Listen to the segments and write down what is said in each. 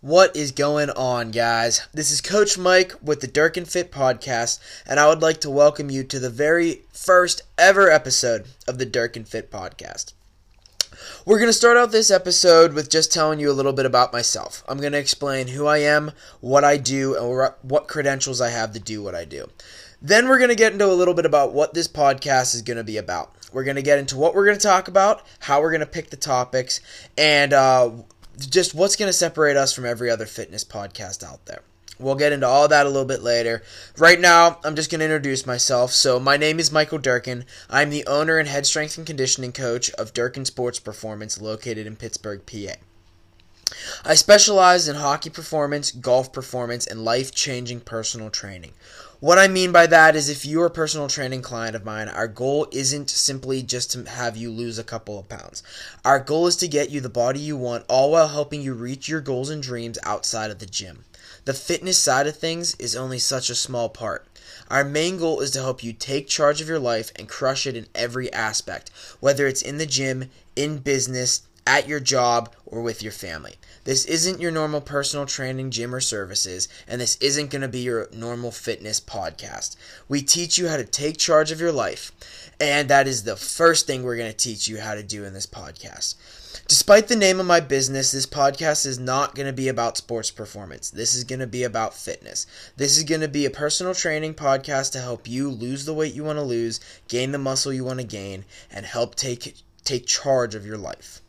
What is going on, guys? This is Coach Mike with the Dirk and Fit podcast, and I would like to welcome you to the very first ever episode of the Dirk and Fit podcast. We're going to start out this episode with just telling you a little bit about myself. I'm going to explain who I am, what I do, and what credentials I have to do what I do. Then we're going to get into a little bit about what this podcast is going to be about. We're going to get into what we're going to talk about, how we're going to pick the topics, and just what's going to separate us from every other fitness podcast out there. We'll get into all that a little bit later. Right now, I'm just going to introduce myself. So my name is Michael Durkin. I'm the owner and head strength and conditioning coach of Durkin Sports Performance located in Pittsburgh, PA. I specialize in hockey performance, golf performance, and life-changing personal training. What I mean by that is if you're a personal training client of mine, our goal isn't simply just to have you lose a couple of pounds. Our goal is to get you the body you want, all while helping you reach your goals and dreams outside of the gym. The fitness side of things is only such a small part. Our main goal is to help you take charge of your life and crush it in every aspect, whether it's in the gym, in business, at your job, or with your family. This isn't your normal personal training gym or services, and this isn't going to be your normal fitness podcast. We teach you how to take charge of your life, and that is the first thing we're going to teach you how to do in this podcast. Despite the name of my business, this podcast is not going to be about sports performance. This is going to be about fitness. This is going to be a personal training podcast to help you lose the weight you want to lose, gain the muscle you want to gain, and help take charge of your life.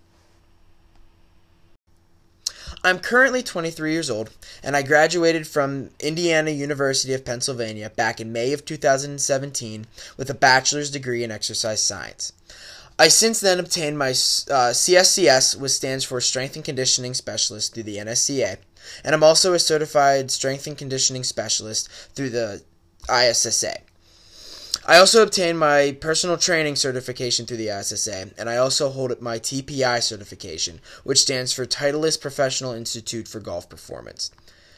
I'm currently 23 years old, and I graduated from Indiana University of Pennsylvania back in May of 2017 with a bachelor's degree in exercise science. I since then obtained my CSCS, which stands for Strength and Conditioning Specialist, through the NSCA, and I'm also a certified Strength and Conditioning Specialist through the ISSA. I also obtained my personal training certification through the ISSA, and I also hold my TPI certification, which stands for Titleist Professional Institute for Golf Performance.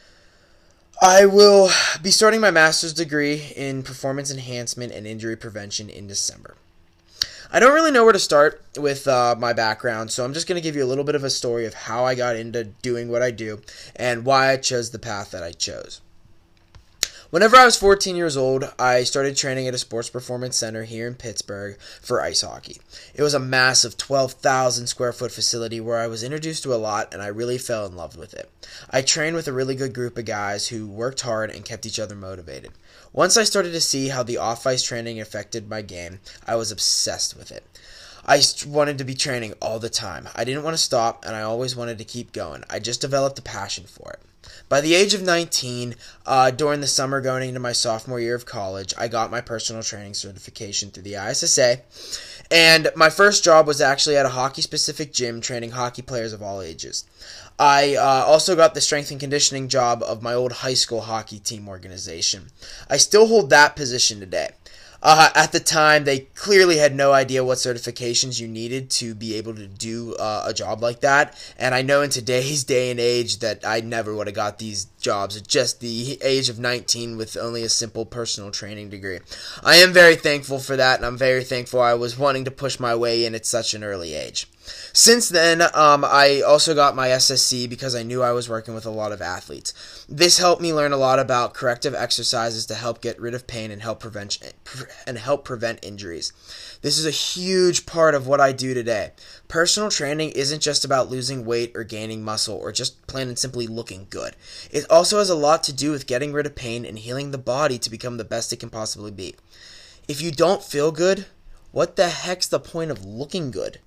I will be starting my master's degree in performance enhancement and injury prevention in December. I don't really know where to start with my background, so I'm just going to give you a little bit of a story of how I got into doing what I do and why I chose the path that I chose. Whenever I was 14 years old, I started training at a sports performance center here in Pittsburgh for ice hockey. It was a massive 12,000 square foot facility where I was introduced to a lot, and I really fell in love with it. I trained with a really good group of guys who worked hard and kept each other motivated. Once I started to see how the off-ice training affected my game, I was obsessed with it. I wanted to be training all the time. I didn't want to stop, and I always wanted to keep going. I just developed a passion for it. By the age of 19, during the summer going into my sophomore year of college, I got my personal training certification through the ISSA, and my first job was actually at a hockey-specific gym training hockey players of all ages. I also got the strength and conditioning job of my old high school hockey team organization. I still hold that position today. At the time, they clearly had no idea what certifications you needed to be able to do a job like that. And I know in today's day and age that I never would have got these jobs at just the age of 19 with only a simple personal training degree. I am very thankful for that, and I'm very thankful I was wanting to push my way in at such an early age. Since then, I also got my SSC because I knew I was working with a lot of athletes. This helped me learn a lot about corrective exercises to help get rid of pain and help prevent injuries. This is a huge part of what I do today. Personal training isn't just about losing weight or gaining muscle or just plain and simply looking good. It also has a lot to do with getting rid of pain and healing the body to become the best it can possibly be. If you don't feel good, what the heck's the point of looking good?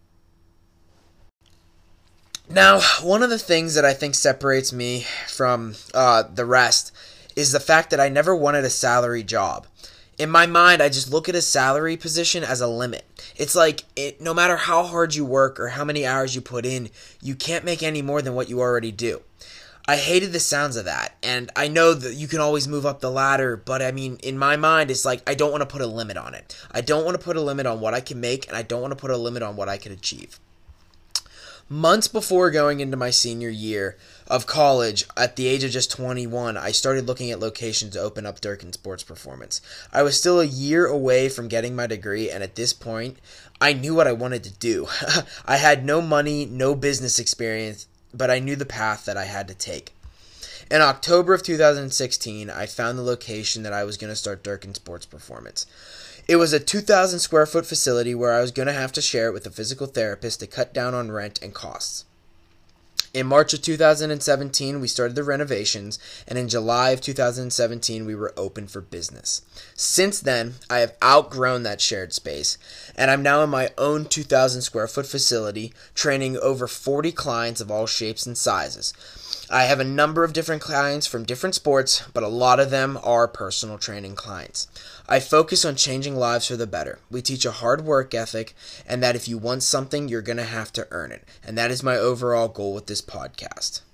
Now, one of the things that I think separates me from the rest is the fact that I never wanted a salary job. In my mind, I just look at a salary position as a limit. It's like no matter how hard you work or how many hours you put in, you can't make any more than what you already do. I hated the sounds of that, and I know that you can always move up the ladder, but I mean, in my mind, it's like I don't want to put a limit on it. I don't want to put a limit on what I can make, and I don't want to put a limit on what I can achieve. Months before going into my senior year of college, at the age of just 21, I started looking at locations to open up Durkin Sports Performance. I was still a year away from getting my degree, and at this point, I knew what I wanted to do. I had no money, no business experience, but I knew the path that I had to take. In October of 2016, I found the location that I was going to start Durkin Sports Performance. It was a 2,000 square foot facility where I was going to have to share it with a physical therapist to cut down on rent and costs. In March of 2017, we started the renovations, and in July of 2017, we were open for business. Since then, I have outgrown that shared space, and I'm now in my own 2,000 square foot facility, training over 40 clients of all shapes and sizes. I have a number of different clients from different sports, but a lot of them are personal training clients. I focus on changing lives for the better. We teach a hard work ethic, and that if you want something, you're going to have to earn it. And that is my overall goal with this podcast.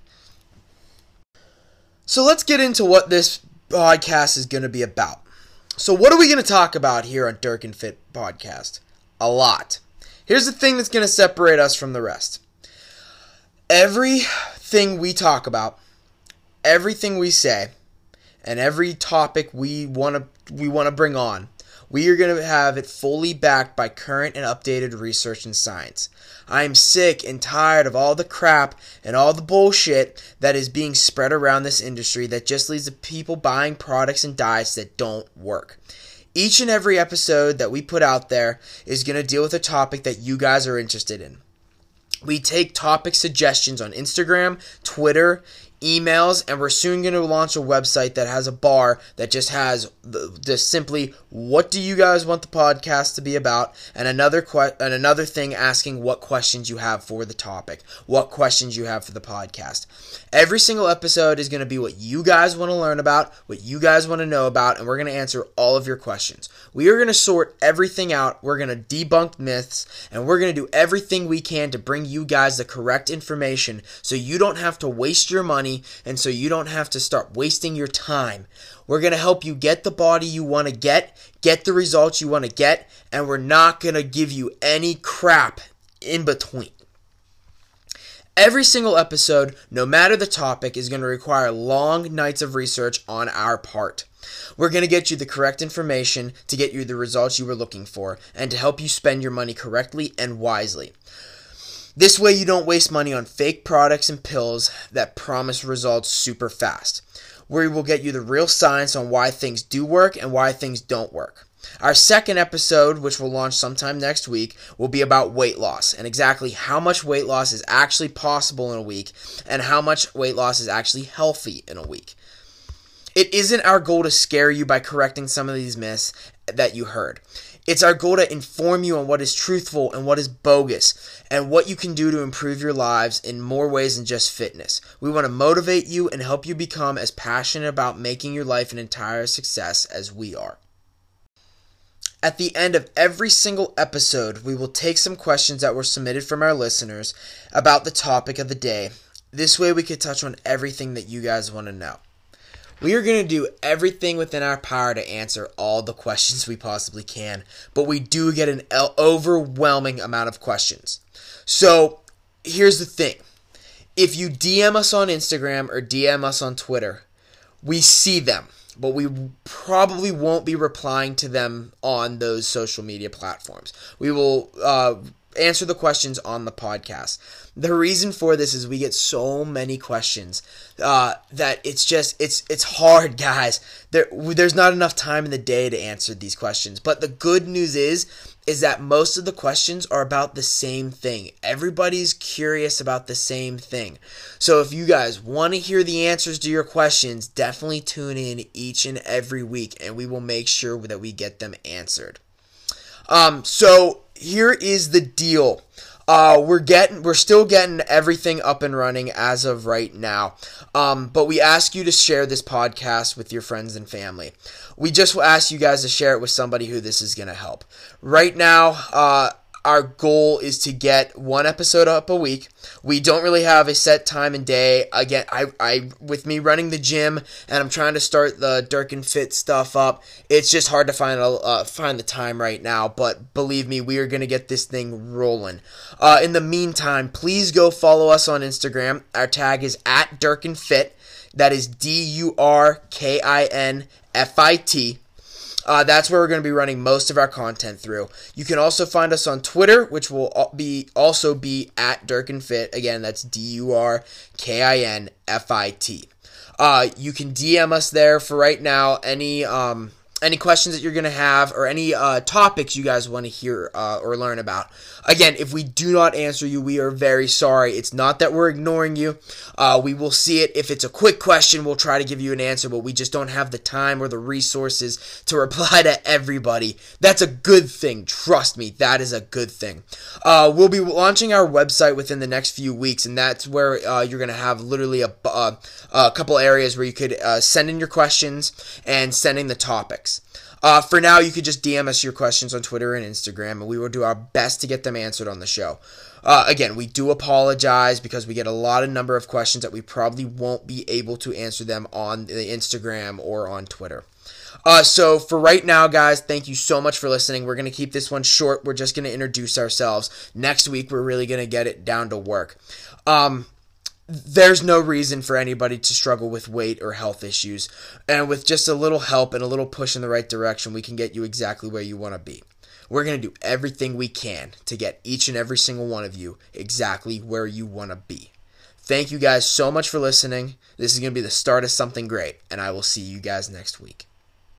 So let's get into what this podcast is going to be about. So what are we going to talk about here on Durkin Fit Podcast? A lot. Here's the thing that's going to separate us from the rest. Everything we talk about, everything we say, and every topic we want to bring on, we are going to have it fully backed by current and updated research and science. I am sick and tired of all the crap and all the bullshit that is being spread around this industry that just leads to people buying products and diets that don't work. Each and every episode that we put out there is going to deal with a topic that you guys are interested in. We take topic suggestions on Instagram, Twitter, emails, and we're soon going to launch a website that has a bar that just has just simply, what do you guys want the podcast to be about, and another thing asking what questions you have for the topic, what questions you have for the podcast. Every single episode is going to be what you guys want to learn about, what you guys want to know about, and we're going to answer all of your questions. We are going to sort everything out, we're going to debunk myths, and we're going to do everything we can to bring you guys the correct information so you don't have to waste your money and so you don't have to start wasting your time. We're going to help you get the body you want to get the results you want to get, and we're not going to give you any crap in between. Every single episode, no matter the topic, is going to require long nights of research on our part. We're going to get you the correct information to get you the results you were looking for and to help you spend your money correctly and wisely. This way you don't waste money on fake products and pills that promise results super fast. We will get you the real science on why things do work and why things don't work. Our second episode, which will launch sometime next week, will be about weight loss and exactly how much weight loss is actually possible in a week and how much weight loss is actually healthy in a week. It isn't our goal to scare you by correcting some of these myths that you heard. It's our goal to inform you on what is truthful and what is bogus, and what you can do to improve your lives in more ways than just fitness. We want to motivate you and help you become as passionate about making your life an entire success as we are. At the end of every single episode, we will take some questions that were submitted from our listeners about the topic of the day. This way we could touch on everything that you guys want to know. We are going to do everything within our power to answer all the questions we possibly can, but we do get an overwhelming amount of questions. So, here's the thing. If you DM us on Instagram or DM us on Twitter, we see them, but we probably won't be replying to them on those social media platforms. We will answer the questions on the podcast. The reason for this is we get so many questions that it's hard, guys. There's not enough time in the day to answer these questions. But the good news is that most of the questions are about the same thing. Everybody's curious about the same thing. So if you guys want to hear the answers to your questions, definitely tune in each and every week, and we will make sure that we get them answered. So here is the deal. We're still getting everything up and running as of right now. But we ask you to share this podcast with your friends and family. We just ask you guys to share it with somebody who this is going to help. Right now, our goal is to get one episode up a week. We don't really have a set time and day. Again, I with me running the gym and I'm trying to start the Durkin Fit stuff up, it's just hard to find the time right now. But believe me, we are going to get this thing rolling. In the meantime, please go follow us on Instagram. Our tag is @DurkinFit. That is DurkinFit. That's where we're going to be running most of our content through. You can also find us on Twitter, which will also be at DurkinFit. Again, that's DurkinFit. You can DM us there for right now. Any questions that you're going to have, or any topics you guys want to hear or learn about. Again, if we do not answer you, we are very sorry. It's not that we're ignoring you. We will see it. If it's a quick question, we'll try to give you an answer, but we just don't have the time or the resources to reply to everybody. That's a good thing. Trust me, that is a good thing. We'll be launching our website within the next few weeks, and that's where you're going to have literally a couple areas where you could send in your questions and send in the topics. For now, you could just DM us your questions on Twitter and Instagram, and we will do our best to get them answered on the show. Again, we do apologize because we get a number of questions that we probably won't be able to answer them on the Instagram or on Twitter. So for right now, guys, thank you so much for listening. We're going to keep this one short. We're just going to introduce ourselves. Next week, we're really going to get it down to work. There's no reason for anybody to struggle with weight or health issues. And with just a little help and a little push in the right direction, we can get you exactly where you want to be. We're going to do everything we can to get each and every single one of you exactly where you want to be. Thank you guys so much for listening. This is going to be the start of something great, and I will see you guys next week.